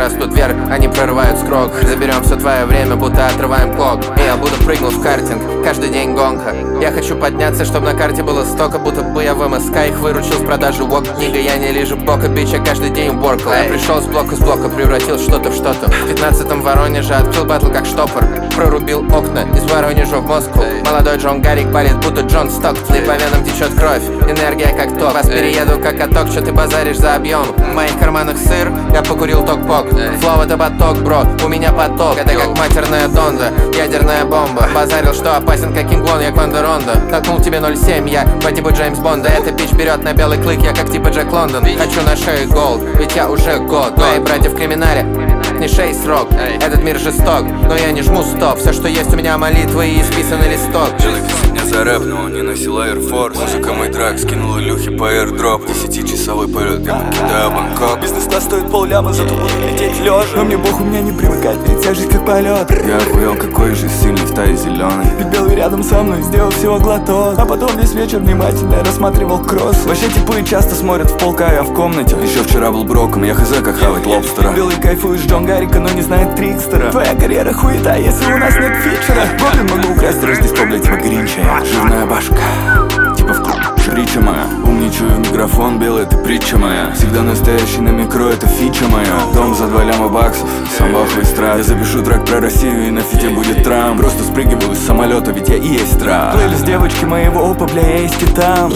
растут вверх, они прорывают скрок. Заберем все твое время, будто отрываем клок. И я буду прыгнул в картинг, каждый день гонка. Я хочу подняться, чтобы на карте было столько, будто бы я в МСК их выручил с продажи ВОК. Книга, я не лежу бока, бич, я каждый день воркал. Я пришел с блока, превратил что-то в что-то. В 15-м Воронеже открыл батл как штопор. Прорубил окна из Воронежа в Москву. Молодой Джон Гаррик палит, будто Джон Стокли. По венам течет кровь, энергия как ток. Вас перееду как каток, что ты базаришь за объем. В моих карманах сыр, я покурил ток-пок. Флоу это поток, бро, у меня поток. Это как матерная донда, ядерная бомба. Базарил, что опасен как Кинг-Лон, я Кванда Ронда. Толкнул тебе 0,7, я по типу Джеймс Бонда. Эта бич берет на белый клык, я как типа Джек Лондон. Хочу на шее голд, ведь я уже год. Мои братья в криминале, не 6 срок. Этот мир жесток, но я не жму стоп. Все, что есть у меня, молитвы и исписанный листок. Человек сегодня за рэп, но он не носил Air Force. Музыка мой драг, скинул Илюхи по airdrop. 10-часовой полет, я покидаю Бангкок. Бизнес-класс стоит полляма, зато буду лететь лежа. Но мне бог, у меня не привыкать, ведь вся жизнь как полет. Я охуел, какой же сильный в тае зеленый. Ведь белый рядом со мной сделал всего глоток. А потом весь вечер внимательно рассматривал кросс. Вообще типы часто смотрят в полка, а я в комнате. Еще вчера был броком, я хз как хавать лобстера. Белый кайфует Джон Гаррика, но не знает Трикстера. Твоя карьера хуета, если у нас нет фичера. Гоблин могу украсть Рождество, блять, типа Гринча. Жирная башка, типа в притча моя. Умничаю в микрофон, белый, это притча моя. Всегда настоящий на микро, это фича моя. Дом за 2 ляма баксов, сам бахлый страт. Я запишу трек про Россию, и на фите будет Трамп. Просто спрыгиваю с самолета, ведь я и есть трап. Плейлист девочки моего опа, бля, я есть и там.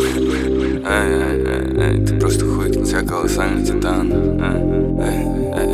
Эй, ты просто хуй, у тебя колоссальный титан. Эй,